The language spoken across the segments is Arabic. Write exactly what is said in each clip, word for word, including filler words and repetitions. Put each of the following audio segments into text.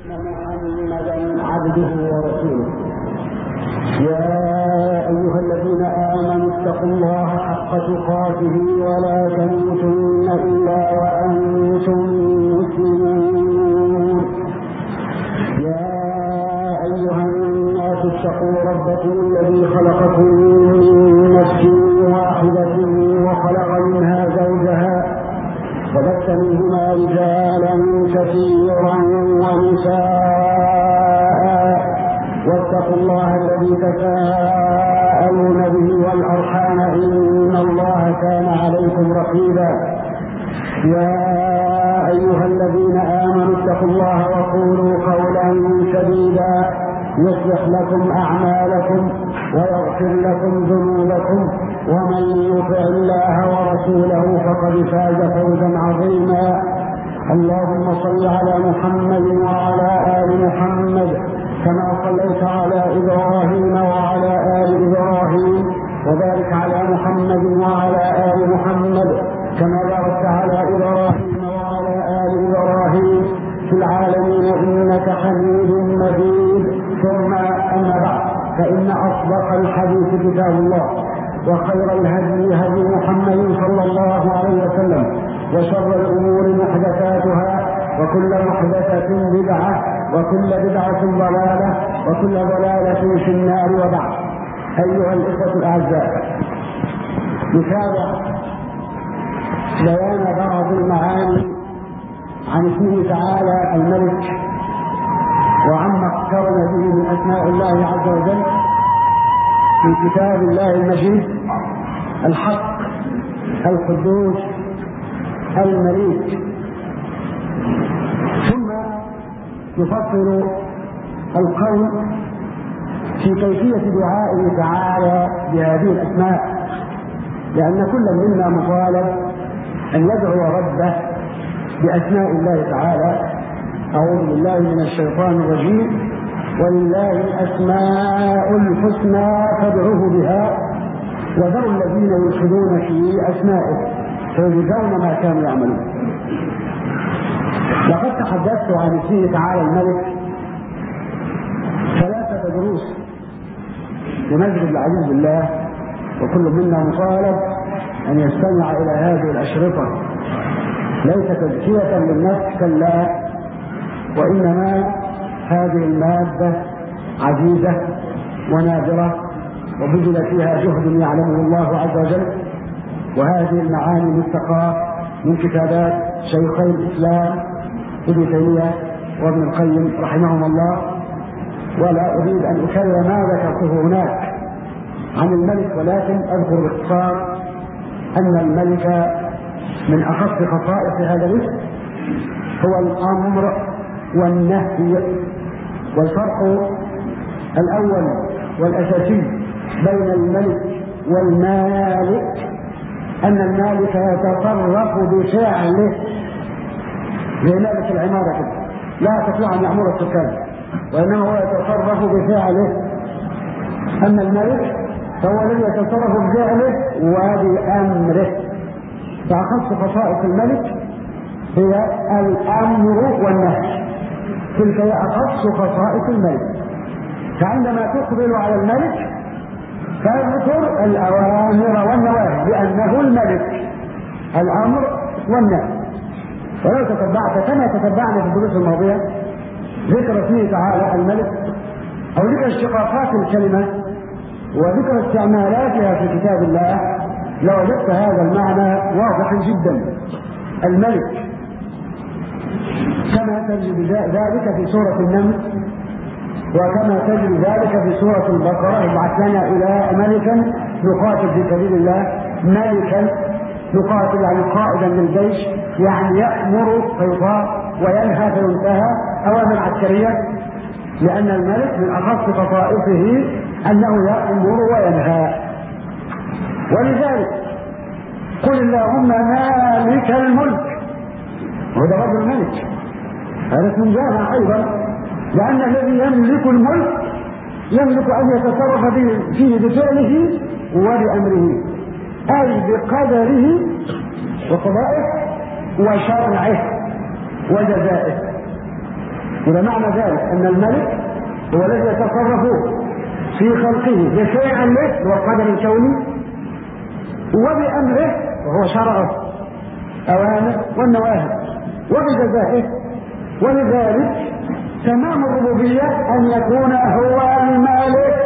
محمدا عبده ورسوله. يا أيها الذين آمنوا اتقوا الله حق تقاته ولا تموتن إلا وأنتم مسلمون. يا أيها الناس اتقوا ربكم الذي خلقكم من نفس واحدة وخلق منها زوجها وبث منهما رجالا كثيرا ونساء، واتقوا الله الذي تساءلون به والأرحام إن الله كان عليكم رقيبا. يا أيها الذين آمنوا اتقوا الله وقولوا قولا سديدا يصلح لكم أعمالكم ويغفر لكم ذنوبكم، ومن يطع الله ورسوله فقد فاز فوزا عظيما. اللهم صل على محمد وعلى آل محمد كما صليت على إبراهيم وعلى آل إبراهيم، وبارك على محمد وعلى آل محمد كما باركت على إبراهيم وعلى آل إبراهيم في العالمين إنك حميد مجيد. ثم أما بعد، فإن أصدق الحديث كتاب الله، وخير الهدي هدي محمد صلى الله عليه وسلم، وشر الأمور محدثاتها، وكل محدثة بدعة، وكل بدعة ضلالة، وكل ضلالة في النار. وبعد، أيها الإخوة الأعزاء، نتابع بيان بعض المعاني عن اسمه تعالى الملك وعما اقترن به من أسماء الله عز وجل في كتاب الله المجيد: الحق، القدوس، المليك. ثم نفصل القول في كيفية دعائه تعالى بهذه الأسماء، لأن كل منا مطالب أن يدعو ربه بأسماء الله تعالى. أعوذ بالله من الشيطان الرجيم: ولله الأسماء الحسنى فادعوه بها وذروا الذين يلحدون في أسمائه سيجزون ما كانوا يعملون. لقد تحدثت عن اسمه تعالى الملك ثلاثة دروس لمجد العزيز بالله، وكل منا مطالب أن يستمع إلى هذه الأشرطة، ليس تزكية للنفس كلا، وإنما هذه المادة عزيزة ونادرة وبذل فيها جهد يعلمه الله عز وجل، وهذه المعاني مستقاة من كتابات شيخي الإسلام ابن تيمية وابن القيم رحمهم الله. ولا أريد أن أكرر ما ذكرته هناك عن الملك، ولكن أذكر باختصار أن الملك من أخص خصائص هذا الاسم هو الأمر والنهي. والفرق الأول والأساسي بين الملك والمالك أن المالك يتصرف بفعله، زي مالك العمارة كده لا تستطيع أن يأمر السكان، وإنما هو يتصرف بفعله. أما الملك فهو الذي يتصرف بفعله وبأمره. فأخص خصائص الملك هي الأمر والنهي، تلك هي أخص خصائص الملك. فعندما تقبل على الملك فاذكر الأوامر والنواهي لأنه الملك، الأمر والنهي. ولو تتبعت كما تتبعنا في الدروس الماضية ذكر اسمه تعالى الملك أو ذكر اشتقاقات الكلمة وذكر استعمالاتها في كتاب الله، لوجدت هذا المعنى واضحا جدا. الملك كما تجد ذلك في سورة النمل، وكما تجد ذلك في سورة البقرة: ابعث لنا إلى ملكا نقاتل في سبيل الله. ملكا نقاتل يعني قائدا للجيش، يعني يأمر فيطاع وينهى فينتهى، أوامر عسكرية. لأن الملك من أخص خصائصه أنه يأمر وينهى. ولذلك قل اللهم مالك الملك، وهذا رب الملك، هذا اسم جامع أيضا، لأن الذي يملك الملك يملك أن يتصرف فيه بفعله وبأمره، أي بقدره وقضائه وشرعه وجزائه. إذا معنى ذلك أن الملك هو الذي يتصرف في خلقه بشيء له والقدر الكوني وبأمره وهو شرعه أوامر والنواهي وبجزائه. ولذلك تمام الربوبية أن يكون هو المالك.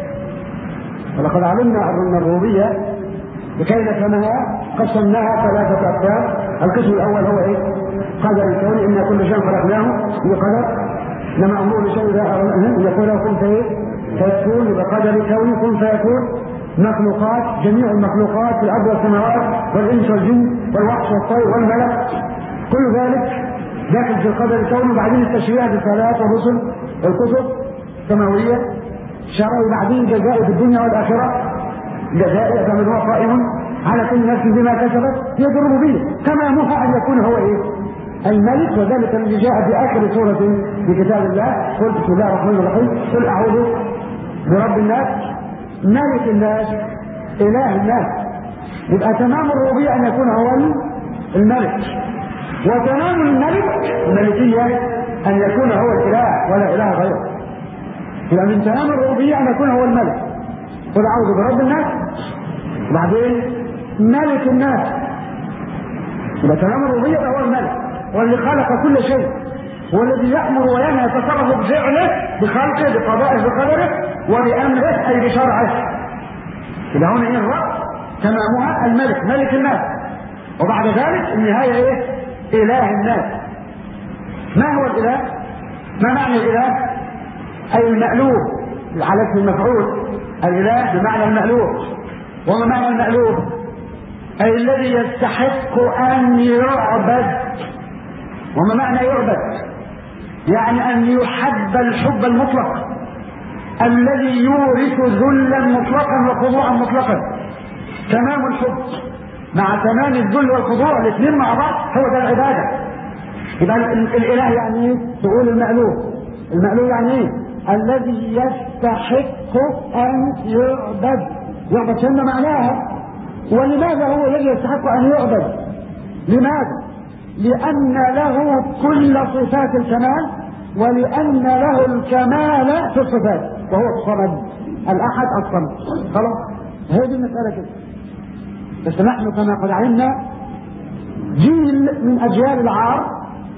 ولقد علمنا أن الربوبية لكي نفهمها قسمناها ثلاثة أقسام. القسم الأول هو إيه؟ قدر الكون، إن كل شيء خلقناه بقدر، لما أمر شيء إذا أردنا يقول له كن فيكون، بقدر الكون كن فيكون. مخلوقات، جميع المخلوقات في الأرض والسماوات والإنس والجن والوحش والطير والملك، كل ذلك داخل في القدر الكوني. وبعدين التشريع بالصلاة والرسل والكتب السماوية شرع، وبعدين جزاء في الدنيا والآخرة، جزاء فمن هو قائم على كل نفس بما كسبت هي الربوبية. تمامها أن يكون هو إيه؟ الملك. وذلك الذي جاء في آخر سورة في كتاب الله، قل بسم الله الرحمن الرحيم قل أعوذ برب الناس ملك الناس إله الناس. يبقى تمام الربوبية أن يكون هو الملك، وتمام الملك الملكية أن يكون هو الإله ولا إله غيره. يبقى من تمام الربوبية أن يكون هو الملك. قل أعوذ برب الناس، وبعدين ملك الناس. يبقى تمام الربوبية هو الملك، واللي خلق كل شيء، والذي يأمر وينهى يتصرف بفعله بخلقه بقضائه بقدره وبأمره أي بشرعه. إذا هنا إيه الرب؟ تمامها الملك ملك الناس، وبعد ذلك النهاية إيه؟ إله الناس. ما هو الإله؟ ما معنى الإله؟ أي المألوه على اسم المفعول. الإله بمعنى المألوه. وما معنى المألوه؟ أي الذي يستحق أن يعبد. وما معنى يعبد؟ يعني أن يحب الحب المطلق الذي يورث ذلا مطلقا وخضوعا مطلقا. تمام الحب مع تمام الذل والخضوع الاثنين مع بعض هو ده العبادة. يبقى الإله يعني ايه؟ تقول المألوه. المألوه يعني ايه؟ الذي يستحق أن يعبد. يعبد شنو معناها؟ ولماذا هو الذي يستحق أن يعبد؟ لماذا؟ لأن له كل صفات الكمال، ولأن له الكمال في الصفات، وهو الصمد الأحد الصمد. خلاص هذه المسألة كده. بس نحن كما قد علمنا جيل من أجيال العار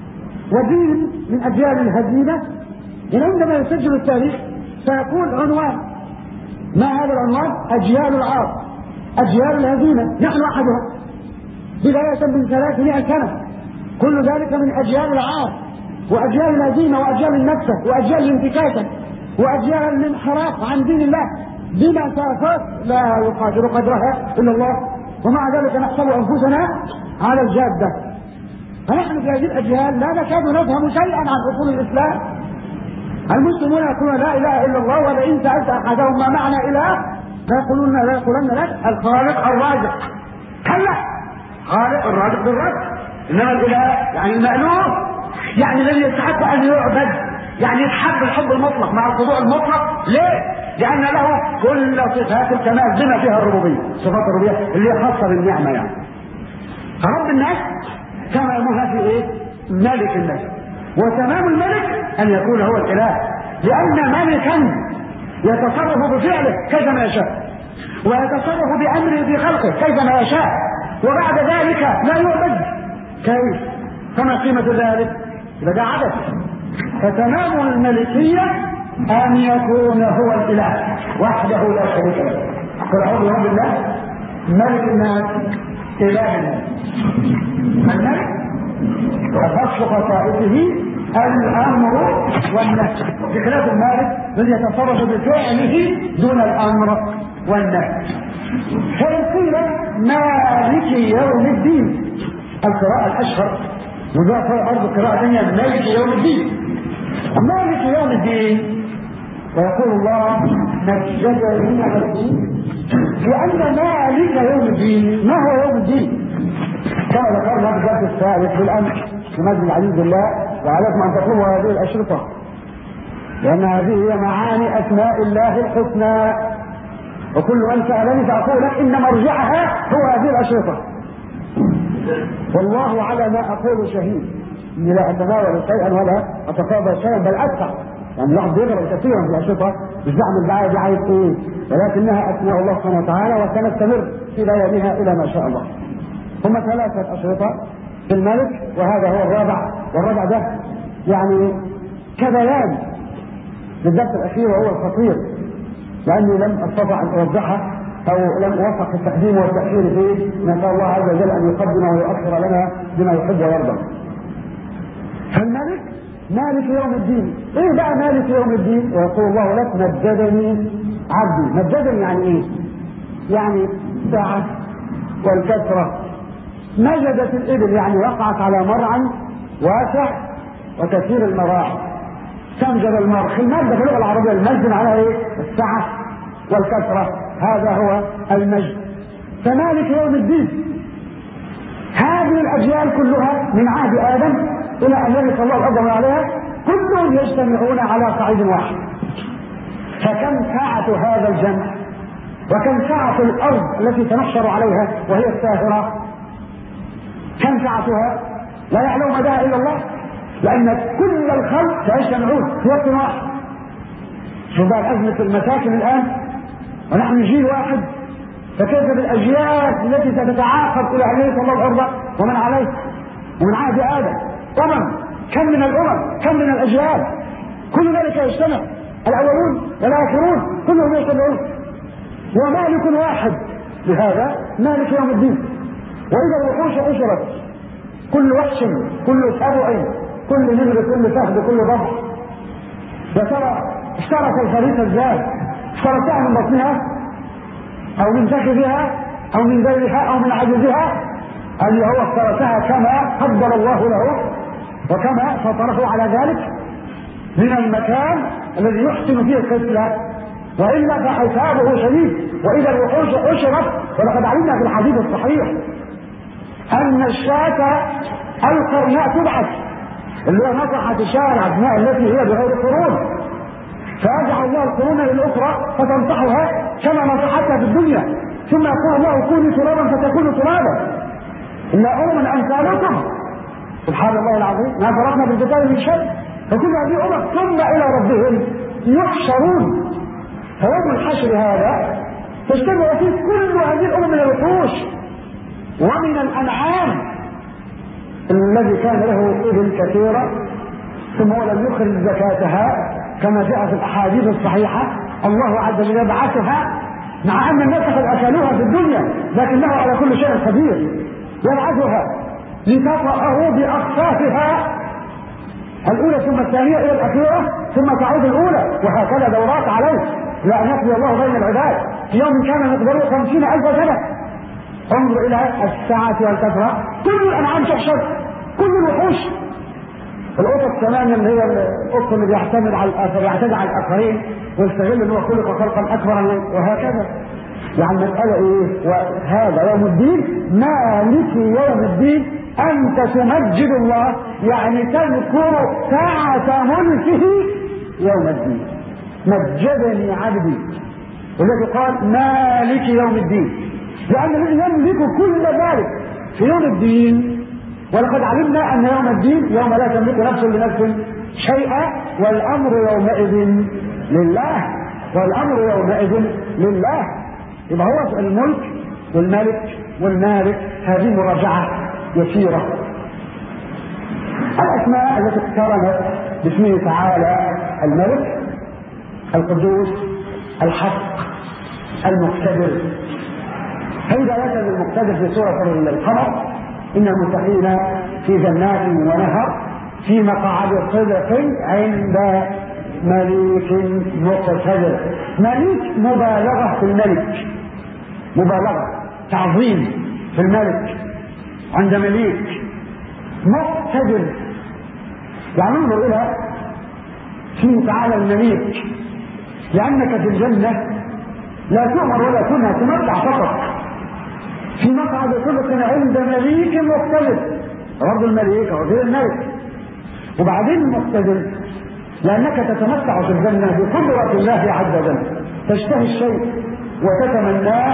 وجيل من أجيال الهزيمة. يعني عندما يسجل التاريخ سيكون عنوان، ما هذا العنوان؟ أجيال العار، أجيال الهزيمة. نحن أحدها بداية من ثلاثمائة سنة. كل ذلك من أجيال العار وأجيال الهزيمة وأجيال النكسة وأجيال الانتكاسة وأجيال الانحراف عن دين الله بمسافات لا يقدر قدرها إلا الله، ومع ذلك نحسب أنفسنا على الجادة. فنحن في هذه الأجيال لا نكاد نفهم شيئا عن أصول الإسلام. المسلمون يقولون لا إله إلا الله، ولئن سألت أحدهم ما معنى إله لا يقولون لا يقولن لك الخالق الرازق. كلا، خالق الرازق بالرزق. إنما الإله يعني المألوه، يعني الذي يستحق أن يعبد، يعني يتحب الحب المطلق مع الخضوع المطلق. ليه؟ لأن له كل صفات الكمال بما فيها الربوبية، صفات الربوبية اللي هي خاصة بالنعمة. يعني فرب الناس تمامها في إيه؟ ملك الناس. وتمام الملك أن يكون هو الإله، لأن ملكا يتصرف بفعله كيفما يشاء، ويتصرف بأمره في خلقه كيفما يشاء، وبعد ذلك لا يعبد. كيف؟ فما قيمة ذلك؟ إذا ده عبث. فتمام الملكية أن يكون هو الإله وحده لا شريك له. قل أعوذ برب الله ملك الناس إله الناس. الملك وخص خصائصه الأمر والنهي، بخلاف المالك الذي يتصرف بفعله دون الأمر والنهي. فإن قيل مالك يوم الدين، القراءة الأشهر، وذا برضه قراءة ثانية مالك يوم الدين. مالك يوم الدين، ويقول الله نجزني على الدين، لأن مالك يوم الدين ما هو يوم الدين؟ كما ذكرنا في الدرس الثالث بالأمس في مسجد العزيز بالله، وعليكم أن تقوموا هذه الأشرطة، لأن هذه هي معاني أسماء الله الحسنى. وكل من سألني فأقول لك إن مرجعها هو هذه الأشرطة. والله على ما أقول شهيد. اني لا اتناول شيئا ولا اتقاضى شيئا بل ادفع، يعني الواحد بيضرب كثيرا في الاشرطه مش بعمل دعايه دي عايز ايه، ولكنها اسماء الله سبحانه وتعالى وسنستمر في بيانها الى ما شاء الله. هم ثلاثه اشرطه في الملك وهذا هو الرابع، والرابع ده يعني كبيان للدرس الاخير وهو الخطير، لاني لم استطع ان اوضحه او لم اوفق في التقديم والتاخير فيه. نسال الله عز وجل ان يقدم ويؤخر لنا بما يحب ويرضى. فالملك مالك يوم الدين. ايه بقى مالك يوم الدين؟ ويقول الله لك مجدني عبدي. مجدني يعني ايه؟ يعني السعه والكثره. مجدت الابل يعني وقعت على مرعى واسع وكثير المراعي. تمجد المرخ. المجد في اللغه العربيه المجد معناها ايه؟ السعه والكثره، هذا هو المجد. فمالك يوم الدين هذه الاجيال كلها من عهد ادم الى ان يرث الله الارض ومن عليها كلهم يجتمعون على صعيد واحد. فكم سعة هذا الجمع وكم سعة الارض التي تنحشر عليها وهي الساهرة، كم سعتها لا يعلم مداها الا الله، لان كل الخلق سيجتمعون في وقت واحد. شوف بقى ازمه المساكن الان ونحن جيل واحد، فكيف بالاجيال التي ستتعاقب الى ان يرث الله الارض ومن عليها ومن عهد ادم امم. كم من الامم، كم من الاجيال، كل ذلك يجتمع، الاولون والاخرون كلهم يجتمعون، ومالك واحد. لهذا مالك يوم الدين. واذا الوحوش حشرت كل وحش كل سبع كل نمر كل فهد كل ضبع، يا ترى اشترك الخليفه ازاي؟ اشتركها من بطنها او من فخذها او من ذيلها او من عجزها، اللي هو اشتركها كما قدر الله له وكما فطره على ذلك من المكان الذي يحسن فيه القتلى، والا فحسابه شديد. واذا الوحوش حشرت، ولقد علمنا في الحديث الصحيح ان الشاة القرناء تبعث، اللي هو نصحت الشاة العدماء التي هي بغير قرون، فيجعل الله القرون للاخرى فتنصحها كما نصحتها في الدنيا، ثم يقول الله كوني ترابا فتكون ترابا الا امم امثالكم. سبحان الله العظيم، ما فرقنا بالكتاب من شيء. فكل هذه امم ثم الى ربهم يحشرون. فيوم الحشر هذا تجتمع فيه كل هذه الامم من الوحوش ومن الانعام. الذي كان له ابل كثيره ثم هو لم يخرج زكاتها كما جاء في الاحاديث الصحيحه، الله عز وجل يبعثها مع ان الناس قد اكلوها في الدنيا لكنه على كل شيء قدير، يبعثها لتطأه باقصافها الاولى ثم الثانيه الى الاخيره ثم تعود الاولى، وهكذا دورات عليه لا ان يقضي الله بين العباد في يوم كان مقداره خمسين الف سنه. انظر الى الساعه والكثره، كل الانعام تحشر، كل الوحوش. القطط كمان اللي هي القط اللي بيعتمد على الاخر يعتدي على الاخرين ويستغل ان هو خلق خلقا اكبر وهكذا. يعني المساله ايه؟ وهذا يوم الدين مالك يوم الدين، انت تمجد الله يعني تذكر ساعة ملكه يوم الدين. مجدني عبدي، والذي قال مالك يوم الدين، لان الذي يملك كل ذلك في يوم الدين. ولقد علمنا ان يوم الدين يوم لا تملك نفس لنفس شيئا والامر يومئذ لله، والامر يومئذ لله. يبقى هو الملك والملك والمالك. هذه مراجعه يسيره. الاسماء التي اقترنت باسمه تعالى الملك، القدوس، الحق، المقتدر. فإذا المقتدر في سورة القمر إن المتقين في جنات ونهر في مقعد صدق عند مليك مقتدر. مليك مبالغة في الملك، مبالغة تعظيم في الملك عند مليك. مقتدر يعني انظر إلى اسمه تعالى المليك، لأنك في الجنة لا تؤمر ولا تنهى، تمتع فقط في مقعد صدق عند مليك مقتدر. رب المليك وغير الملك. وبعدين المقتدر لأنك تتمتع في الجنة بقدرة الله عز وجل، تشتهي الشيء وتتمناه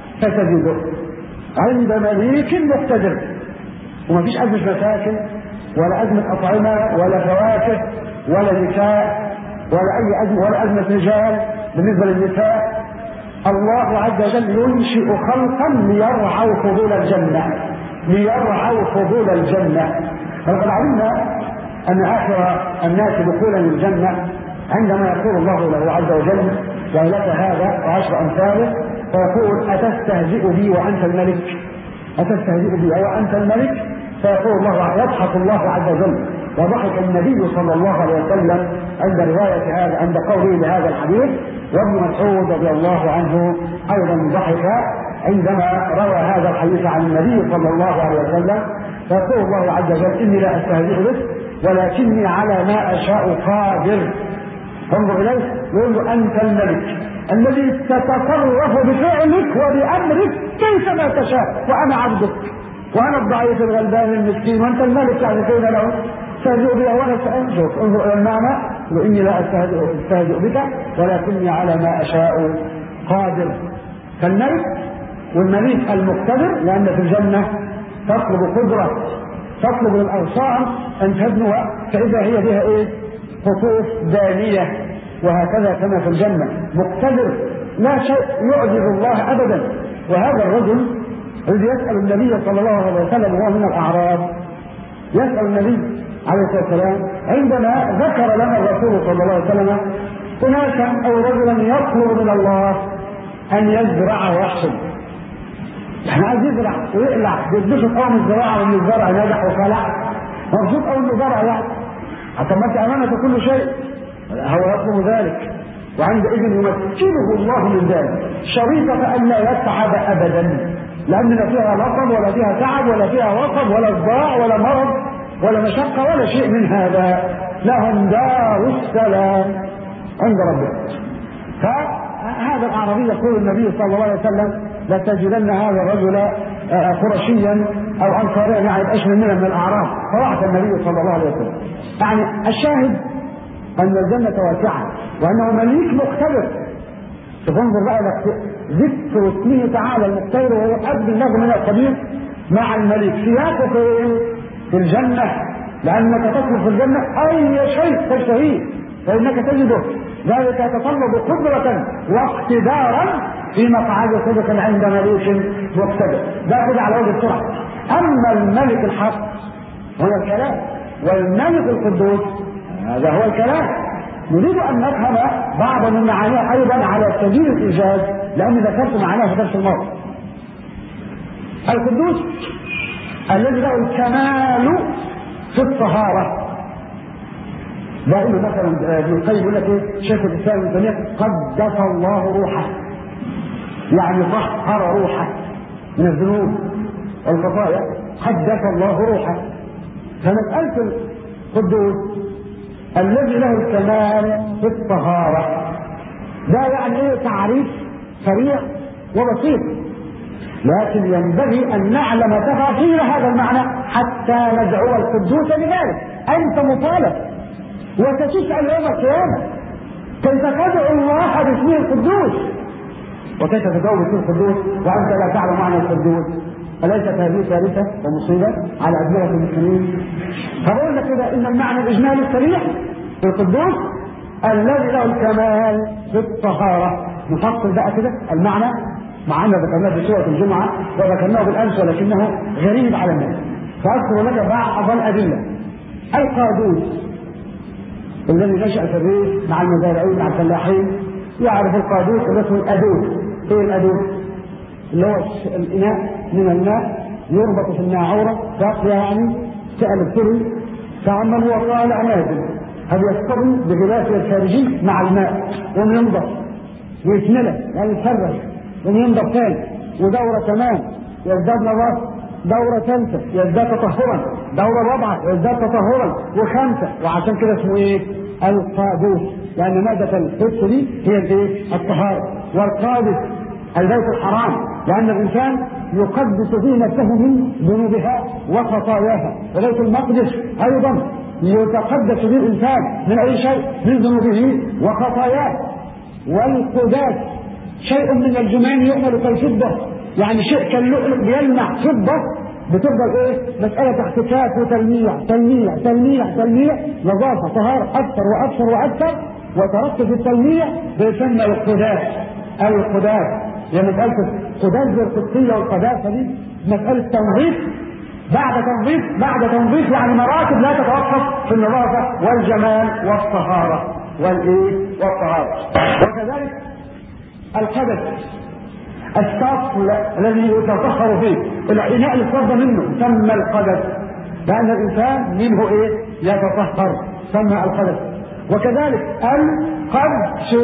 فتجده عند مليك مقتدر. وما فيش أزمة مساكن ولا أزمة أطعمة ولا فواكه ولا نساء ولا أي أزمة ولا أزمة رجال بالنسبة للنساء. الله عز وجل ينشئ خلقا ليرعوا فضول الجنة، ليرعوا فضول الجنة. فلقد علمنا أن آخر الناس دخولا للجنة عندما يقول الله له عز وجل ولك هذا وعشر أمثاله، فيقول أتستهزئ بي وأنت الملك؟ أتستهزئ بي وأنت الملك؟ فيقول الله، يضحك الله عز وجل. وضحك النبي صلى الله عليه وسلم عند رواية هذا عند قوله لهذا الحديث، وابن مسعود رضي الله عنه أيضا ضحك عندما روى هذا الحديث عن النبي صلى الله عليه وسلم. فيقول الله عز وجل إني لا أستهزئ بك ولكني على ما أشاء قادر. انظر إليه، يقول له أنت الملك الذي تتصرف بفعلك وبأمرك كيفما تشاء، وأنا عبدك وأنا الضعيف الغلبان المسكين وأنت الملك، يعني كيف له استهزئ بي وأنا سأنشك. انظر إلى المعنى، وإني لا أستهزئ بك ولكني على ما أشاء قادر. فالملك والملك المقتدر، لأن في الجنة تطلب قدرة، تطلب الأغصان أن تدنو، فإذا هي بها إيه؟ خطوط دانية، وهكذا كما في الجنة. مقتدر لا شيء يعجز الله أبدا. وهذا الرجل الذي يسأل النبي صلى الله عليه وسلم وهو من الأعراب، يسأل النبي عليه الصلاة والسلام عندما ذكر لنا الرسول صلى الله عليه وسلم أناسا أو رجلا يطلب من الله أن يزرع ويحصد. احنا عايز يزرع ويقلع، بيتبسط قوم الزراعة وان الزرع نجح وفلح، مبسوط قوي انه زرع يعني، حتى ما انت امامك كل شيء، هو يطلب ذلك. وعندئذ يمكنه الله من ذلك شريطة أن لا يتعب أبدا، لأن لا فيها لقب ولا فيها تعب ولا فيها وقب ولا صداع ولا مرض ولا مشقة ولا شيء من هذا. لهم دار السلام عند ربهم. فهذا الأعرابي يقول النبي صلى الله عليه وسلم لتجدن هذا الرجل قرشيا أو أنصاريا، يعني أشمل منه من الأعراب. فوعد النبي صلى الله عليه وسلم. يعني الشاهد أن الجنة واسعة وأنه مليك مقتدر. تنظر بقى ذكر اسمه تعالى المقتدر وهو أبد النظر من القدير مع الملك سياقه في الجنة، لأنك تطلب في الجنة أي شيء تشتهيه فإنك تجده. ذلك يتطلب قدرة واقتدارا في مقعد صدق عند مليك مقتدر. ده كده على وجه السرعة. أما الملك الحق هو الكلام، والملك القدوس هذا هو الكلام. نريد أن نفهم بعض من معانيه أيضا على سبيل الإيجاز، لأني ذكرت معناه في درس الماضي. القدوس الذي له الكمال في الطهارة. دائما مثلا ابن القيم يقول لك ايه؟ شيخ الاسلام ابن تيميه قدس الله روحه، يعني طهر روحه من الذنوب والخطايا، قدس الله روحه. فمسألة القدوس الذي له الكمال في الطهارة ده يعني ايه؟ تعريف سريع وبسيط، لكن ينبغي ان نعلم تفاصيل هذا المعنى حتى ندعو القدوس بذلك. انت مطالب وستسأل يوم القيامة كيف تدعو الله باسمه القدوس، وكيف تدعو باسمه القدوس وأنت لا تعلم معنى القدوس. أليست هذه ثالثة ومصيبة على أدمغة المسلمين؟ فبقول لك كده إن المعنى الإجمالي الصريح في القدوس الذي له الكمال في الطهارة. نفصل بقى كده المعنى، مع أن ذكرناه في سورة الجمعة وذكرناه بالأمس ولكنه غريب على الناس. فأذكر لك بعض الأدلة. القادوس الذي نشأ في الريف مع المزارعين مع الفلاحين يعرف القادوس اسمه الأدوس. ايه الأدوس؟ اللي هو الإناء من الماء يربط في الناعورة تقوى، يعني سأل السري فعمل هو طالع نازل، هذا يصطدم بغلافه الخارجي مع الماء وينضف ويتملى يعني يتفرج وينضف ثاني، ودورة كمان يزداد نظافة، دورة ثالثة يزداد تطهرا، دورة رابعة يزداد تطهرا، وخامسة. وعشان كده اسمه ايه؟ القادوس، لأن مادة القدس دي هي الايه؟ الطهارة. والقادس البيت الحرام، لأن الإنسان يقدس فيه نفسه من ذنوبها وخطاياها. وبيت المقدس أيضا يتقدس فيه الإنسان من أي شيء؟ من ذنوبه وخطاياه. والقداس شيء من الجمان يؤمل كالفضة، يعني شيء كاللؤلؤ بيلمع فضة بتفضل ايه؟ مسألة احتكاك وتلميع تلميع تلميع تلميع، نظافة طهارة أكثر وأكثر وأكثر، وترتب التلميع بيسمى القداس أو القداس. هي مسألة قداس زي القدسية والقداسة دي مسألة تنظيف بعد تنظيف بعد تنظيف، يعني مراتب لا تتوقف في النظافة والجمال والطهارة والايه؟ والطهارة. وكذلك الحدث السطل الذي يتطهر فيه، الإناء اللي اتوضى منه سمى القدس، لأن الإنسان منه إيه؟ يتطهر، سمى القدس. وكذلك القدس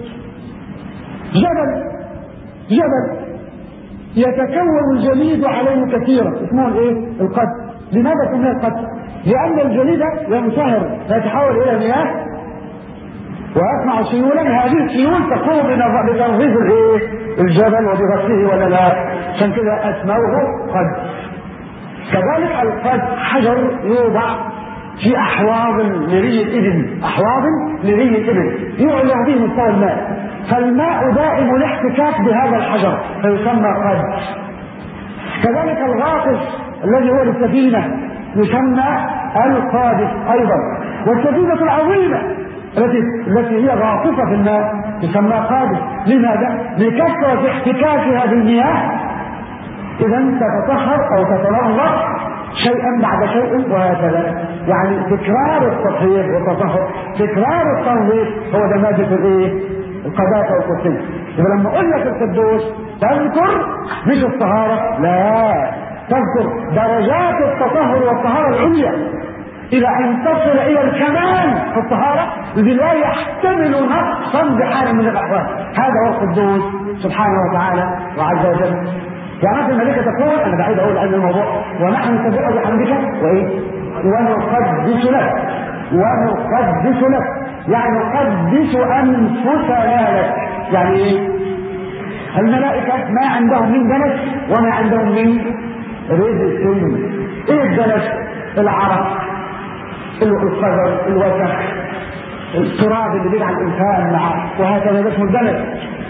جبل جبل يتكون الجليد عليه كثيرا، اسمه الايه؟ القدس. لماذا سمي القدس؟ لأن الجليد ينصهر فيتحول إلى مياه ويصنع سيولا، هذه السيول تقوم بتنظيف الايه؟ الجبل وبغسله ولا لا؟ عشان كده اسموه قدس. كذلك القدس حجر يوضع في احواض لري الابل، احواض لري الابل يعلى به مستوى الماء، فالماء دائم الاحتكاك بهذا الحجر فيسمى قدس. كذلك الغاطس الذي هو للسفينه يسمى القادس ايضا. والسفينه العظيمه التي التي هي غاطسه في الماء تسمى قادس. لماذا؟ لكثره احتكاكها بالمياه، اذا تتطهر او تتنظف شيئا بعد شيء وهكذا. يعني تكرار التطهير والتطهر، تكرار التنظيف، هو ده ماده الايه؟ القداسه والقدسيه. يبقى لما اقول لك القدوس تذكر مش الطهاره، لا، تذكر درجات التطهر والطهاره العليا الى ان تصل الى الكمال في الطهاره الذي لا يحتمل نقصا بحال من الاحوال. هذا هو القدوس سبحانه وتعالى وعز وجل. يعني الملائكه تقول، انا بعيد اقول عن الموضوع، ونحن نسبح بحمدك وايه؟ ونقدس لك ونقدس لك، يعني نقدس انفسنا لك. يعني ايه؟ الملائكه ما عندهم من دنس وما عندهم من رزق. ايه الدنس؟ العرق، القدر، الوسخ، التراب اللي بيجعل الانسان معه، وهكذا ده اسمه الدنس.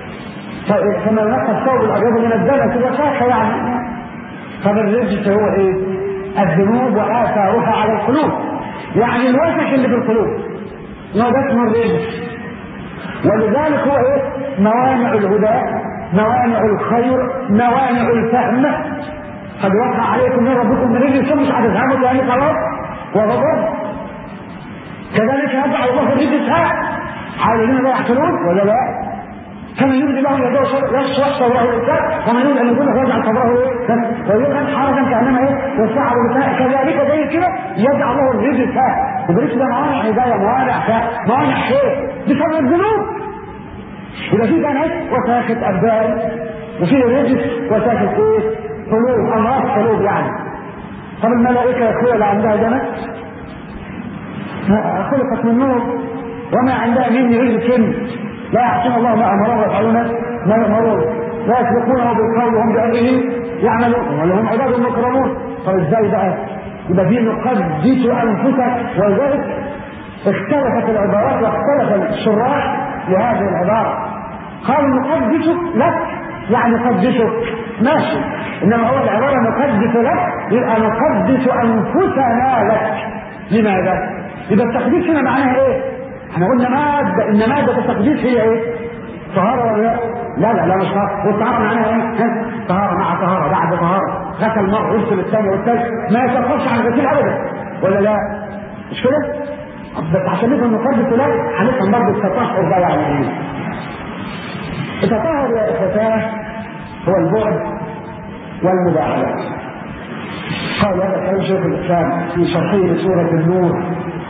فما ينقى الثوب الابيض من الدنس الوساخه يعني. فالرجس هو ايه؟ الذنوب واثارها على القلوب، يعني الوسخ اللي في القلوب، ما ده اسمه الرجس. ولذلك هو ايه؟ موانع الهدى، موانع الخير، موانع الفهم. قد وقع عليكم من ربكم من رجس مش هتفهموا يعني خلاص وغضب. كذلك يجعل الله الرجس على الذين لا يعقلون ولا لا؟ كما يريد الله ان يشرح صدره للكتاب، ومن يريد ان يكون يجعل صدره ويجعل حرجا كانما ايه؟ يسعر بالكتاب. كذلك زي كده يجعل الله الرجس. الرجس ده موانع هدايه، موانع موانع خير بسبب الذنوب. يبقى في دنس وساخه ابدان، وفي رجس وساخه ايه؟ قلوب، امراض قلوب يعني. طب الملائكه يا اخويا اللي عندها دنس خلقت من نور وما عندها من رجس، لا يعصون الله ما امرهم ويفعلون ما يؤمرون، لا يسبقونه بالقول وهم بامره يعملون ولهم عباد مكرمون. طب ازاي بقى؟ يبقى في نقدس انفسك. ولذلك اختلفت العبارات واختلف الشراح لهذه العباره. قالوا نقدسك لك يعني نقدسك ماشي، انما هو العباره نقدس لك يبقى نقدس انفسنا لك. لماذا؟ يبقى التقديس هنا معناها ايه؟ احنا قلنا ماده، ان ماده التقديس هي ايه؟ طهاره ولا لا؟ لا لا لا مش طهاره. والطهاره معناها ايه؟ طهاره مع طهاره بعد طهاره، غسل مره غسل الثاني والثالث، ما يتوقفش عن الغسيل ابدا ولا لا؟ مش كده؟ بس عشان نفهم نقدس لك هنفهم برضه التطهر ده يعني ايه؟ التطهر يا اخوتاه هو البعد والمباعده. قال هذا كلام شيخ الاسلام في شرحه لسوره النور.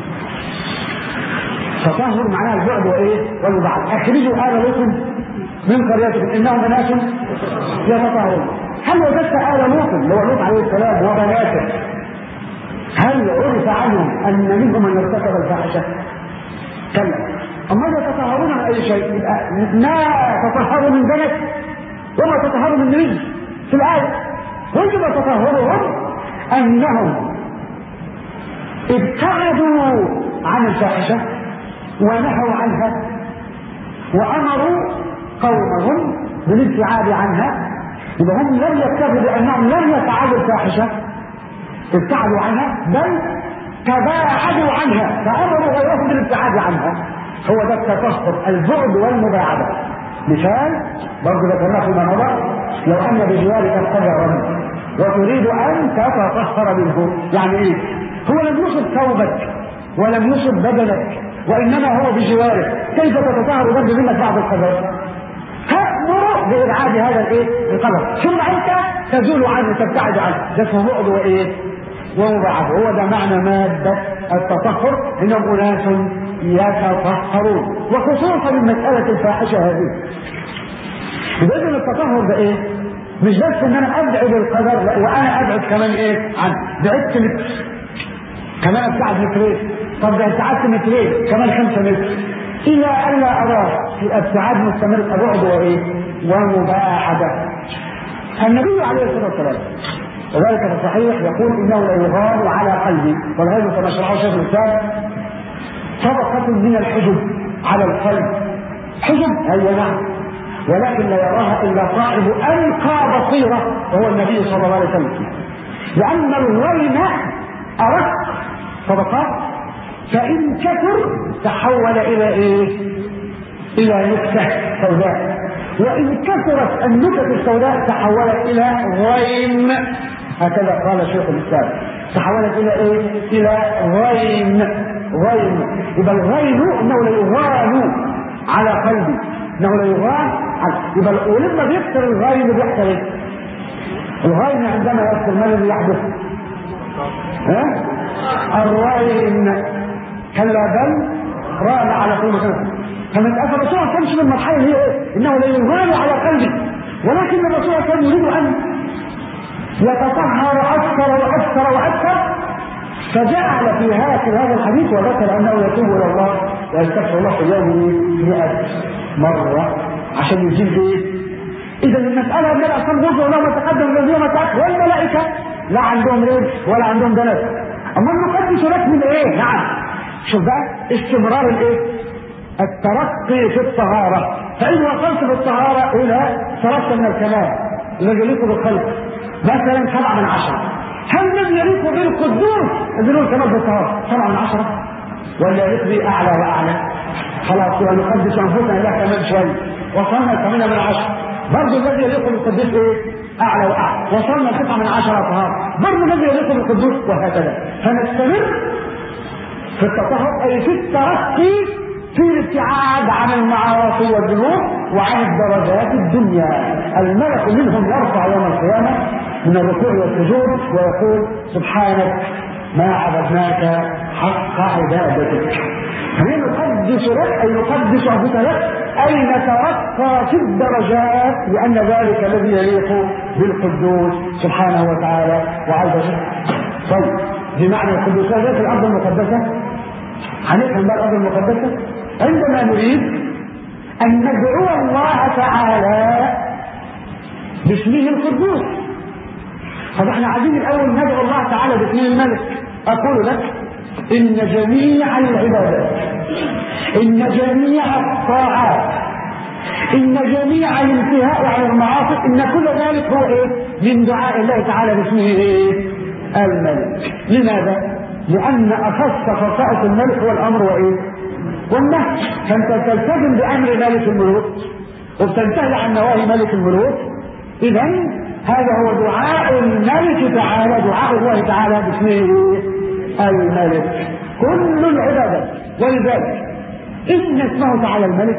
تطهر معناها البعد وايه؟ والمباعد. اخرجوا آل لوط من قريتكم انهم اناس يتطهرون. هل وجدت آل لوط اللي هو لوط عليه السلام وبناته هل عرف عنهم ان منهم من ارتكب الفاحشه؟ كلا. اما يتطهرون من اي شيء؟ يبقى ما تطهروا من دنس وما تطهروا من رجس في الايه. ويجب تطهرهم انهم ابتعدوا عن الفاحشه ونهوا عنها وامروا قومهم بالابتعاد عنها. يبقى هم لم يكتفوا بانهم لم يفعلوا الفاحشه ابتعدوا عنها بل تباعدوا عنها فأمروا غيرهم بالابتعاد عنها. هو ده التطهر، البعد والمباعدة. مثال برضه ذكرناه فيما مضى، لو أن بجوارك قدرا وتريد أن تتطهر منه، يعني إيه؟ هو لم يصب ثوبك ولم يصب بدنك وإنما هو بجوارك، كيف تتطهر برضه منك بعض القدر؟ تأمر بإبعاد هذا الإيه؟ القدر، ثم أنت تزول عنه تبتعد عنه، ده اسمه بعد وإيه؟ ومباعد. هو ده معنى مادة التطهر، إنهم أناس يتطهرون، وخصوصا المسألة الفاحشة هذه. بإذن التطهر ده إيه؟ مش بس إن أنا أبعد القدر، لا وأنا أبعد كمان إيه؟ عنه. بعدت متر كمان أبتعد مترين، طب ده ابتعدت مترين كمان خمسة متر، إلى أن لا أراه في ابتعاد مستمر، بعد وإيه؟ ومباعدة. النبي عليه الصلاة والسلام وذلك في الصحيح يقول إنه لا يغار على قلبي، والغيب كما شرحه شيخ الإسلام طبقة من الحجب على القلب. حجب هي نعم، ولكن لا يراها إلا صاحب ألقى بصيرة وهو النبي صلى الله عليه وسلم، لأن الغين أرق طبقات، فإن كثر تحول إلى إيه؟ إلى نكتة سوداء، وإن كثرت النكت السوداء تحولت إلى غيم، هكذا قال شيخ الإسلام، تحولت إلى إيه؟ إلى غيم. غيم يبقى الغين إنه لا يغان على قلبي، إنه لا يغان على، يبقى ولما بيكثر الغين بيحصل إيه؟ الغين عندما يكثر ما الذي يحدث؟ ها؟ الغين كلا بل ران على قلوبهم. فمسألة الرسول كانش من المرحلة اللي هي ايه؟ انه لا يغال على قلبه، ولكن الرسول كان يريد ان يتطهر اكثر واكثر واكثر، فجعل في هذا الحديث وذكر انه يتوب الى الله ويستغفر الله في يومه مئة مرة عشان يجيب ايه؟ اذا المسألة ان الاصنام غفر الله ما تقدم من يوم تأخر، والملائكة لا عندهم رزق ولا عندهم جنات. اما المقدس لك من ايه؟ نعم شوف بقى استمرار الايه؟ الترقي في الطهارة. فإن وصلت في الطهارة إلى صرفت من الكمال الذي يليق بالخلق مثلا سبعة من عشرة، هل من يليق بالقدوس الذي له الكمال في الطهارة سبعة من عشرة؟ ولا يليق به أعلى وأعلى؟ خلاص يبقى نقدس أنفسنا إلى كمان شوية، وصلنا ثمانية من عشرة، برضه الذي يليق بالقدوس إيه؟ أعلى وأعلى، وصلنا تسعة من عشرة طهارة، برضه الذي يليق بالقدوس، وهكذا. فنستمر في التطهر أي في الترقي في الابتعاد عن المعاصي والذنوب وعن الدرجات الدنيا. الملك منهم يرفع يوم القيامة من الركوع والسجود ويقول سبحانك ما عبدناك حق عبادتك. فنقدس لك أي نقدس أنفسك لك، أي نترقى في الدرجات، لأن ذلك الذي يليق بالقدوس سبحانه وتعالى وعز وجل. طيب بمعنى القدوس هذا في الأرض المقدسة، هنفهم بقى الأرض المقدسة عندما نريد أن ندعو الله تعالى باسمه القدوس. فنحن عايزين الأول ندعو الله تعالى باسمه الملك. أقول لك إن جميع العبادات، إن جميع الطاعات، إن جميع الانتهاء عن المعاصي، إن كل ذلك هو إيه؟ من دعاء الله تعالى باسمه إيه؟ الملك. لماذا؟ لأن أخص خصائص الملك هو الأمر وإيه؟ والنهي. فأنت تلتزم بأمر ملك الملوك وبتنتهي عن نواهي ملك الملوك. إذا هذا هو دعاء الملك تعالى، دعاء الله تعالى باسمه الملك. كل العبادات، ولذلك اسم اسمه تعالى الملك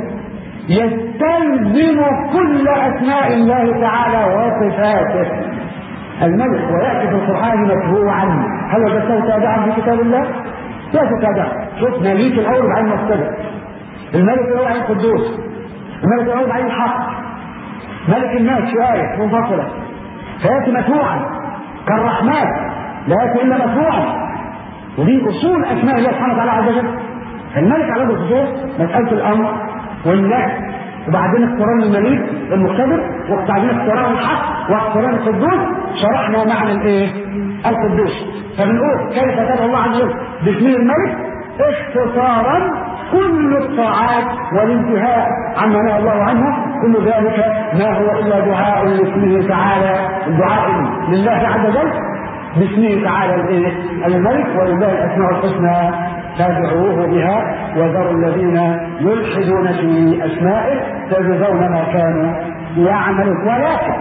يستلزم كل أسماء الله تعالى وصفاته. الملك ويأتي في القرآن متبوعا، هل وجدته تابعا في كتاب الله؟ لا تتابعا. شوف مليك الأول بعين مصدر، الملك الأول بعين قدوس، الملك الأول بعين حق، ملك الناس في آية منفصلة، فيأتي متبوعا كالرحمن لا يأتي إلا متبوعا. ودي أصول أسماء الله سبحانه وتعالى عز وجل. الملك على الخصوص مسألة الأمر والنهي، وبعدين اقتران المليك المقتدر، وبعدين اقتران الحق واقتران القدوس. شرحنا معنى الايه؟ القدوس. فبنقول كيف تدعو الله عز وجل باسمه الملك اختصارا كل الطاعات والانتهاء عما نهى الله عنه، كل ذلك ما هو الا دعاء لاسمه تعالى، دعاء لله عز وجل باسمه تعالى الملك ولله الاسماء الحسنى فادعوه بها وذروا الذين يلحدون في اسمائه تجزون ما كانوا يعملون. ولكن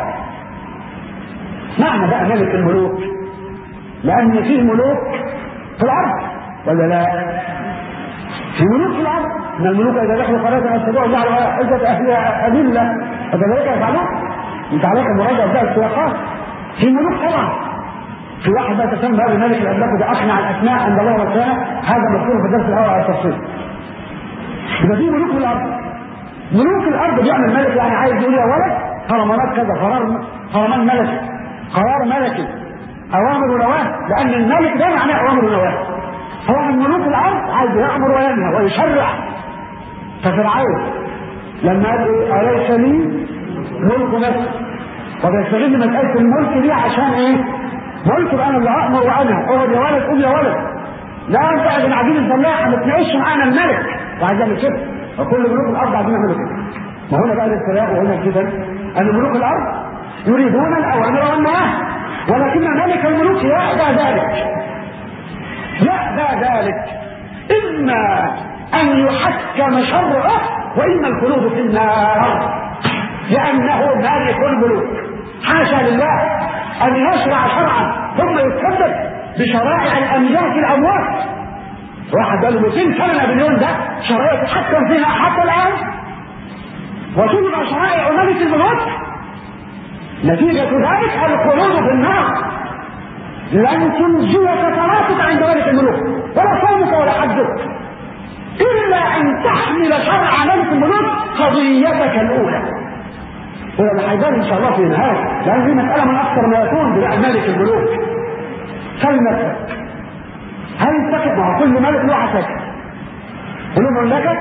معنى بقى ملك الملوك لان فيه ملوك في الارض ولا لا؟ في ملوك في الارض. ان الملوك اذا دخلوا قريه يستطيعوا الله على عزه اهلها اذله فكذلك يفعلون. انت عليك مراجعه بقى السياقات. في ملوك طبعا. في واحد بقى تسمى هذا الملك الاملاك ده اقنع الاسماء عند الله وكان هذا مذكور في الدرس الاول على التفصيل. يبقى في ملوك في الارض. ملوك الارض بيعمل ملك يعني عايز يقول يا ولد هرمانات كذا قرار هرمان ملكي قرار ملكي اوامر ونواهي لان الملك ده معناه اوامر ونواهي. هو من ملوك الارض عايز يامر وينهى ويشرع. ففرعون لما قال اليس لي ملك مصر وبيستغل مساله الملك دي عشان ايه؟ ملك انا اللي امر وانهى. اقعد يا ولد قول يا ولد لا انت قاعد عايزين الفلاح ما تناقش معانا الملك وعايز يعمل كده. وكل ملوك الارض عايزين يعملوا كده. ما هنا بقى الاستلاء وهنا كده ان ملوك الارض يريدون الاوامر والنواهي ولكن ملك الملوك يأبى ذلك. يأبى ذلك اما ان يحكم شرعه واما الخلود في النار لانه مالك الملوك. حاشا لله ان يشرع شرعا ثم يتكبر بشرائع الاملاك الاموات. واحد قال له مئتين سنه مليون ده شرائع تحكم فيها حتى الان وتبقى شرائع ملك الملوك. نتيجه ذلك الخلود في النار. لن تنجيك صلاتك عند ملك الملوك ولا صومك ولا حجك الا ان تحمل شرع ملك الملوك قضيتك الاولى. ولا هيبان ان شاء الله في النهايه لان دي مساله من اكثر ما يكون بتاع ملك الملوك. سل نفسك هل يتخذ مع كل ملك له عسكر وله مملكه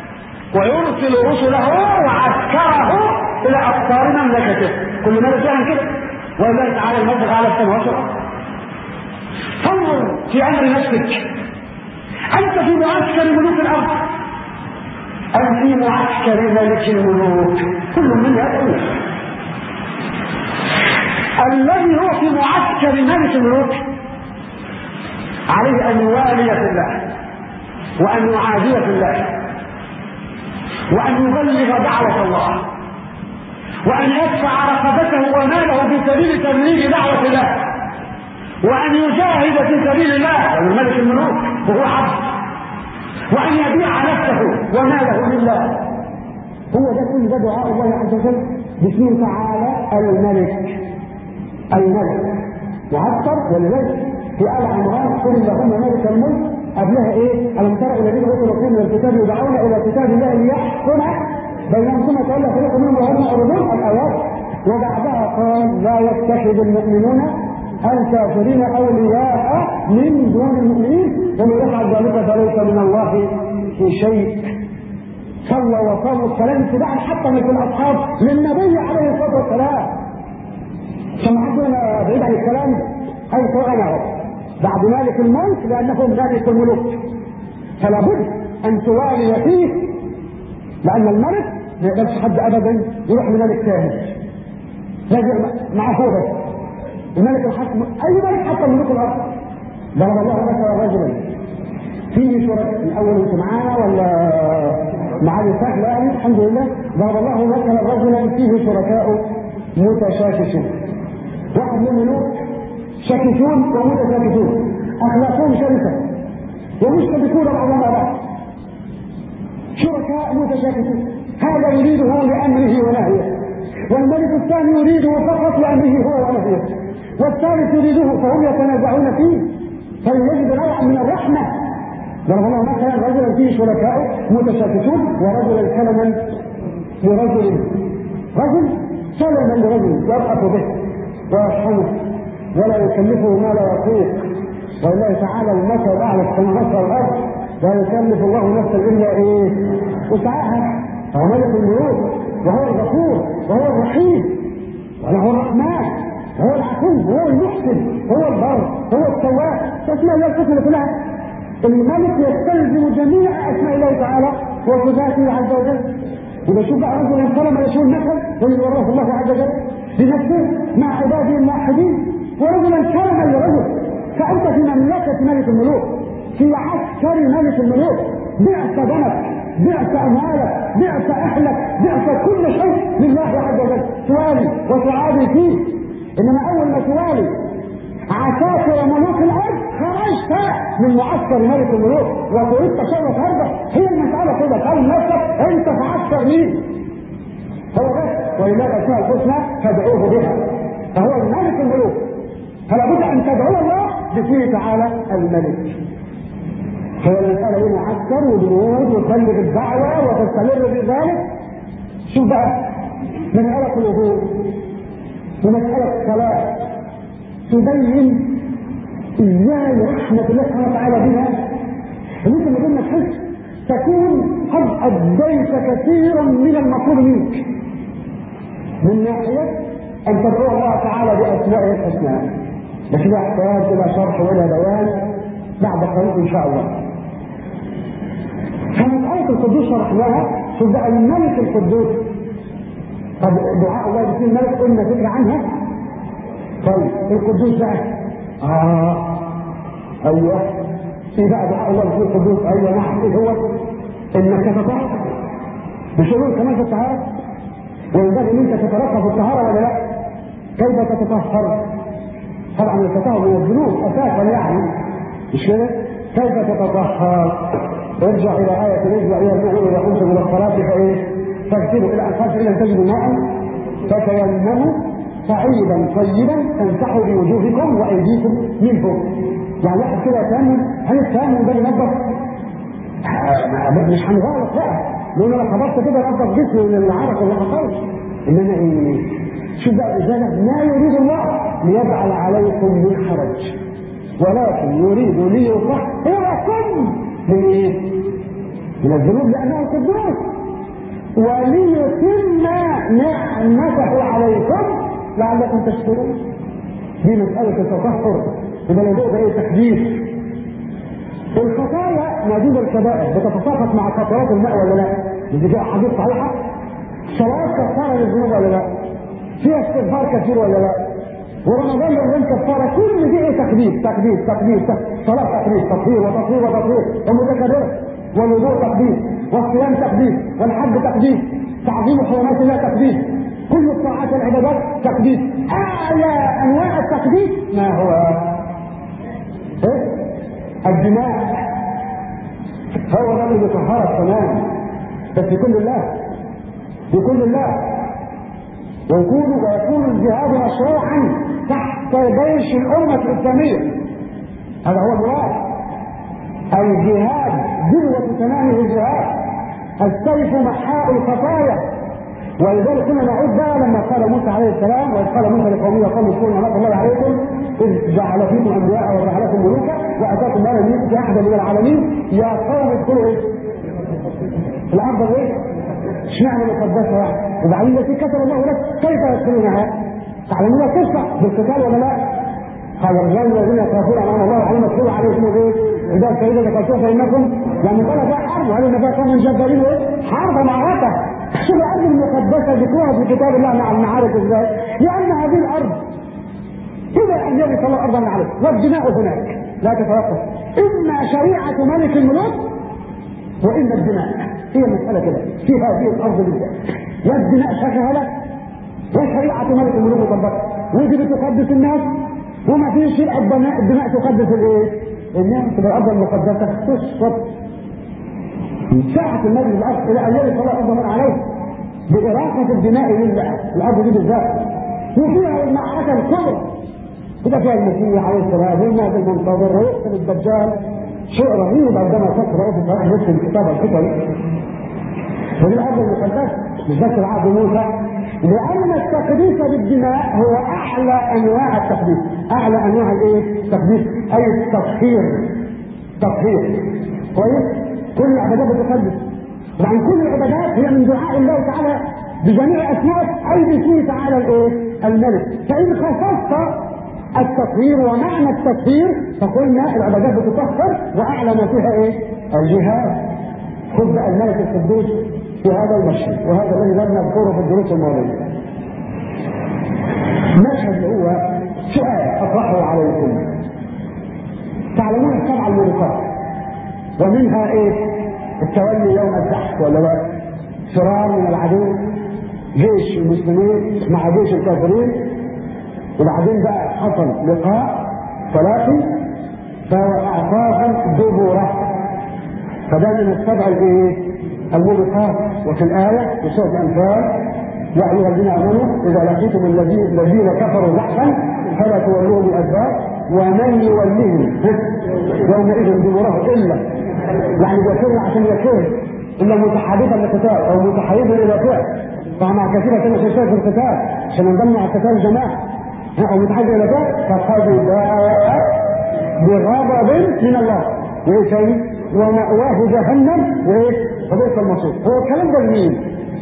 ويرسل رسله وعسكره الى اقطار مملكته. كل ملك يعمل كده ولله تعالى الملك على السماوات والارض. فانظر في امر نفسك انت في معسكر ملوك الارض ام في معسكر ملك الملوك؟ كل من يدعو. الذي هو في معسكر ملك الملوك عليه ان يوالي في الله وان يعادي في الله وان يبلغ دعوه الله وان يدفع رقبته وماله في سبيل تبليغ دعوه الله وان يجاهد في سبيل الله وهو ملك الملوك وهو عبد وان يبيع نفسه وماله لله. هو ده كل ده دعاء الله عز وجل باسمه تعالى الملك. الملك معسكر ولذلك في آل عمران قل اللهم مالك الملك قبلها ايه؟ الم ترى الذين اوتوا العلم من الكتاب يدعون الى كتاب الله ليحكم بينهم ثم تولى فريق منهم وهم معرضون الايات. وبعدها قال لا يتخذ المؤمنون الكافرين اولياء من دون المؤمنين ومن يفعل ذلك فليس من الله في شيء. صلى وصام السلام اتباعا حتى من الاصحاب للنبي عليه الصلاه والسلام. سمعتنا بعيد عن الكلام حيث انا بعد مالك الملك لانه مالك الملوك فلا بد ان توالي فيه لان الملك ما يقدرش حد ابدا يروح لملك ثاني لازم معه بس. الملك الحكم اي ملك حتى ملوك الارض. ضرب الله مثلا رجلا فيه شركاء الاول انت معانا ولا معايا سهل يعني الحمد لله. ضرب الله مثلا رجلا فيه شركاء متشاكسون. واحد من الملوك شاكسون ومتشاكسون اخلاقهم شركه ومشتركون بعضهم بعض شركاء متشاكسون. هذا يريده لامره ونهيه والملك الثاني يريده فقط لامره هو ونهيه والثالث يريده فهم يتنازعون فيه فيجد نوعا من الرحمه. ضرب الله مثلا رجلا فيه شركاء متشاكسون ورجلا سلما لرجل رجل سلما لرجل يرأف به ويرحمه ولا يكلفه ما لا يطيق. ولله تعالى المثل اعلى السماوات والارض لا يكلف الله نفسا الا ايه وسعها. هو ملك الملوك وهو الغفور وهو الرحيم وله الرحمن وهو العفو وهو المحسن وهو البر وهو التواب. اسماء الله الحسنى كلها. الملك يستلزم جميع اسماء الله تعالى وصفاته عز وجل. يبقى شوف بقى رجل ينصرم يشوف مثل ويورث الله عز وجل بنفسه مع عباده الموحدين ورجلا كرما لرجل. فأنت في مملكة ملك الملوك، في عسكر ملك الملوك، بعت دمك، بعت أموالك، بعت أهلك، بعت كل شيء لله عز وجل، توالي وتعادي فيه. إنما أول ما توالي عساكر ملوك الأرض خرجت من معسكر ملك الملوك وتريد تشرف أرضك. هي المسألة كده، قال نفسك أنت في عسكر مين؟ هو بس. ولله الأسماء الحسنى فادعوه بها، فهو الملك الملوك، فلا بد أن تدعو الله باسمه تعالى الملك. فهي المسألة هنا عسكر وجنود وتبلغ الدعوة وتستمر في ذلك. شوف بقى مسألة الوضوء ومسألة الصلاة تبين ازاي رحمة الله سبحانه وتعالى بها، ان انت من ضمن تحس تكون قد اديت كثيرا من المطلوب منك، من ناحية ان تدعو الله تعالى باسمائه الحسنى. لكن لا يحتاج الى شرح ولا بيان بعد قليل ان شاء الله. فمسألة القدوس شرحناها. شوف بقى الملك القدوس. طب دعاء الله باسم الملك قلنا فكرة عنها. طيب القدوس بقى اه ايوه ايه بقى دعاء الله باسم القدوس؟ ايوه نعم. ايه هو؟ انك تتطهر بشروط كمان في الطهارة، وينبغي ان انت تترقى في الطهارة ولا لا؟ كيف تتطهر؟ طبعا التطهر من الذنوب اساسا يعني، مش كده؟ كيف تتطهر؟ ارجع الى آية نرجع الى المؤمن اذا قمتم الى الصلاة فايه؟ فاغسلوا الى انفاسكم ان لم تجدوا ماء فتيمموا صعيدا طيبا تمسحوا بوجوهكم وايديكم منه. يعني واحد كده يتيمم، هل التيمم ده ينظف؟ مش هنغلط بقى، لان انا خبطت كده انظف جسمي من العرق اللي حصل. انما ايه؟ شوف بقى رجاله ما يريد الله ليجعل عليكم من حرج، ولكن يريد ليطهركم من ايه؟ من الذنوب لانه القدوس، وليتم نعمته عليكم لعلكم تشكرون. دي مسألة التطهر. يبقى الموضوع ده ايه؟ تحديث. الخطايا موجودة الكبائر بتتساقط مع قطرات الماء ولا لا؟ دي جاء حديث صحيحة. صلاة كفارة للذنوب ولا لا؟ فيها استغفار كثير ولا لا؟ ورمضان يوم كفارة. كل دي ايه؟ تقديس تقديس تقديس. صلاة تقديس، تطهير وتطهير وتطهير ومتكرر، والوضوء تقديس، والصيام تقديس، والحج تقديس، تعظيم حرمات الله تقديس، كل الطاعات والعبادات تقديس. اعلى انواع التقديس ما هو؟ ايه؟ الدماء. هو ده اللي بيطهرك تمام، بس يكون لله، يكون لله، ويكون ويكون الجهاد مشروعا تحت جيش الامه الاسلاميه. هذا هو المراد. الجهاد ذروه تمامه الجهاد، السيف محاء الخطايا. ولذلك كنا نعود بقى لما قال موسى عليه السلام، وإذ قال موسى لقومه قالوا اذكروا نعمة الله عليكم إذ جعل فيكم أنبياء وجعلكم ملوكا وآتاكم ما لم يؤت أحدا من العالمين يا قوم ادخلوا إيه؟ الأرض إيه؟ اشمعنى مقدسة يعني؟ وبعدين التي كتب الله لك كيف يدخلونها؟ تعلمون القصة بالقتال ولا لا؟ قال الرجال الذين يخافون أمام الله عليهم ادخلوا عليكم إيه؟ إذا فإذا ذكرتوه فإنكم يعني قال فيها حرب، وهل النبي قوم جبارين إيه؟ حرب معركة. شوف الأرض المقدسة ذكروها في كتاب الله مع المعارك ازاي؟ لأن هذه الأرض إذا أن يرث الله أرضا عليه والدماء هناك لا تتوقف، إما شريعة ملك الملوك وإما الدماء. هي مسألة كده في هذه الأرض بالذات، لا الدماء شغالة وشريعة ملك الملوك مطبقة، ودي بتقدس الناس وما فيش الدماء الدماء تقدس الايه؟ الناس. تبقى الأرض المقدسة تشرب من ساعة المجلس الأرض إلى أن يرث الله أرضا عليه بإراقة الدماء لله. الأرض دي بالذات وفيها المعركة الكبرى كده، فيها المسيح عليه السلام والناس المنتظر ويقتل الدجال. شيء رهيب عندما تقرأ في صحيح مسلم كتاب الفتن. ودي الأرض المقدسة مش بس العهد موسى، لأن التقديس بالدماء هو أعلى أنواع التقديس. أعلى أنواع الإيه؟ التقديس أي التطهير. تطهير كويس. كل العبادات بتقدس، وعن كل العبادات هي من دعاء الله تعالى بجميع اسمائه اي باسمه تعالى الايه؟ الملك. فان خصصت التطهير ومعنى التطهير فقلنا العبادات بتطهر واعلى ما فيها ايه؟ الجهاد. خذ بقى الملك القدوس في هذا المشهد، وهذا الذي لم نذكره في الدروس الماضيه. المشهد اللي هو سؤال أطرحه عليكم. تعلمون السبع الموبقات ومنها ايه؟ التولي يوم الزحف ولا لا؟ فرار من العدو، جيش المسلمين مع جيش الكافرين، وبعدين بقى حصل لقاء ثلاثي فأعطاهم دبره، فده من السبع الايه؟ الموبقات. وفي الآية في سورة الأنفال: يا أيها الذين آمنوا إذا لقيتم الذين كفروا زحفا فلا تولوهم الأدبار ومن يوليهم يومئذ دبره إلا، يعني بيكون عشان يكون إلا متحدثا للقتال أو متحيزا إلى فعل، فمع كثيرا كان في شيء في القتال عشان ننضم على القتال جماعة أو متحيز إلى فعل، فقد باء بغضب من الله وإيه تاني؟ ومأواه جهنم وإيه؟ فبئس المصير. هو الكلام ده لمين؟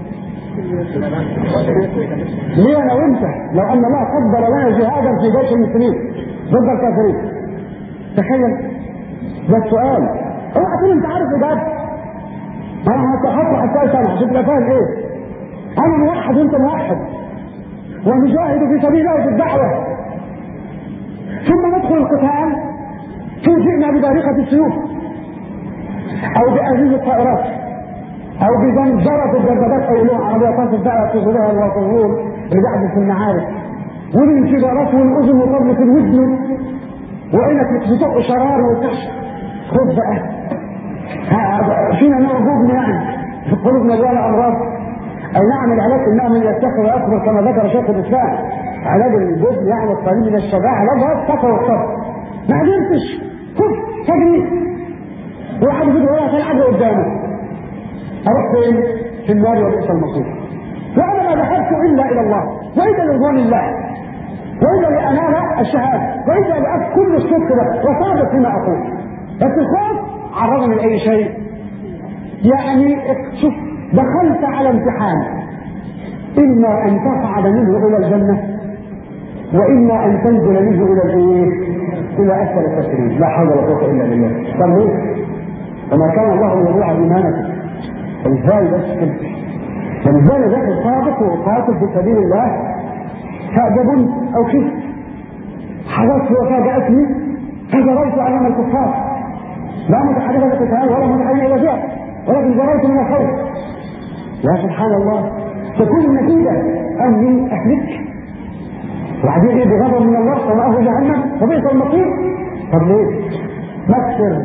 ليه أنا وأنت لو أن الله قدر لنا جهادا في جيش المسلمين ضد الكافرين؟ تخيل ده السؤال. اوعى تقول انت عارف اجابه. انا هتحط السؤال ثاني عشان تبقى فاهم ايه. انا موحد وانت موحد ونجاهد في سبيل الله في الدعوه، ثم ندخل القتال فوجئنا ببارقه السيوف او بأزيز الطائرات او بزنجره الدبابات او لوح عربيه تصل بقى في ظلها والطهور اللي بيحدث في المعارك، والانفجارات والاذن وطبله الودن وعينك بتطق شرار وتحش. خد بقى فينا نوع جبن يعني في قلوبنا جاله امراض. اي نعم العلاج انها من يتقي ويصبر كما ذكر شيخ الاسلام، علاج الجبن يعني القليل من الشجاعه علاجها التقوى والصبر. ما قدرتش خد تجري واحد يقول ولا تلعب قدامه، اروح فين؟ في النار وبئس المصير. وانا ما ذهبت الا الى الله واذا لرضوان الله وإذا لأنال الشهادة وإذا لأف كل الصدق ده وصادق فيما أقول. بس الخوف عرضني من أي شيء. يعني شوف دخلت على امتحان، إما أن تصعد منه إلى الجنة وإما أن تنزل منه إلى الإيه؟ إلى أسفل السافلين. لا حول ولا قوة إلا بالله. طب ليه؟ وما كان الله يضيع إيمانكم. إزاي بس كده؟ فإزاي ذاك صادق وقاتل في سبيل الله فأجب أو كيف حدثت وفاجأتني فجريت أمام الكفار، لا متحدثة بالقتال ولا متحدثة إلى فعل، ولكن جريت من الخوف. يا سبحان الله، تكون النتيجة أني أهلك وبعدين إيه؟ بغضب من الله ومأواه جهنم وبئس المصير. طب ليه؟ مكسر.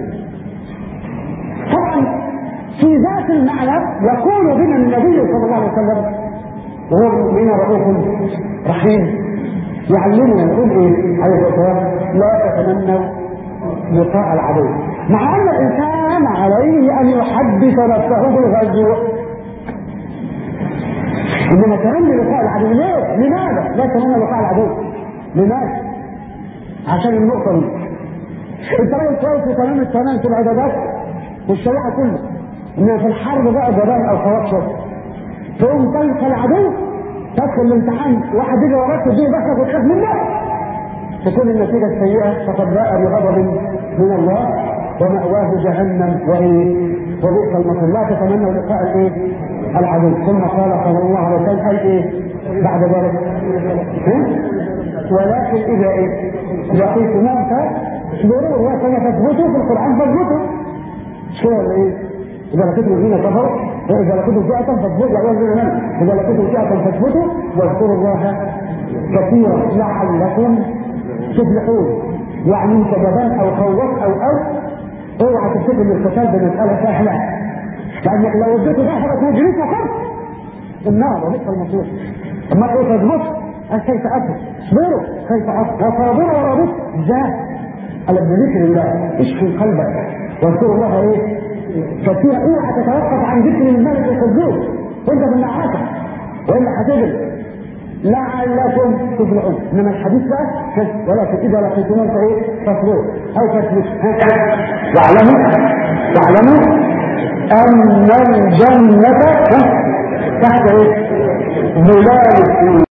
طبعا في ذات المعنى يقول بنا النبي صلى الله عليه وسلم وهو المؤمنين رؤوف رحيم، يعلمنا نقول ايه عليه الصلاه لا تتمنوا لقاء العدو، مع ان الانسان عليه ان يحدث نفسه بالغزو. انما تمنى لقاء العدو ليه؟ لماذا؟ لا تتمنى لقاء العدو لماذا؟ عشان النقطه دي انت راجل كويس وتمام التمام في العبادات والشريعه كلها، انما في الحرب بقى جبان او توتر تقوم تلقى العدو تدخل الامتحان واحد يجي وراك تديه بحثك وتخاف منه، تكون النتيجه السيئه فقد باء بغضب من الله ومأواه جهنم وايه؟ وبئس المصير. لا تتمنوا لقاء الايه؟ العدو. ثم قال صلى الله عليه وسلم اي ايه؟ بعد ذلك ولكن اذا ايه؟ لقيتموهم فاصبروا، وكما تثبتوا في القران فاثبتوا. شو ايه؟ إذا لقيتم الذين كفروا وإذا لقيتم فئة فاثبتوا يا أيها الذين آمنوا إذا لقيتم فئة فاثبتوا واذكروا الله كثيرا لعلكم تفلحون. يعني انت جبان أو خوف أو أو اوعى تفتكر ان القتال بمسألة سهلة، لأنك لو اديته ظهرك وجريت وخفت النار وبئس المصير. أما تقول تثبت كيف أثبت؟ اصبروا كيف أثبت وصابروا ورابطوا ازاي؟ ألا بذكر الله اشفي قلبك واذكروا الله ايه؟ كثيرا. اوعى تتوقف عن ذكر الملك القدوس وانت في المعركه والا هتجد لعلكم تفلحون. انما الحديث بقى ولكن اذا لقيتموهم فايه؟ فاصبروا او تثبتوا. واعلموا واعلموا ان الجنه تحت ايه؟ ظلال السيوف.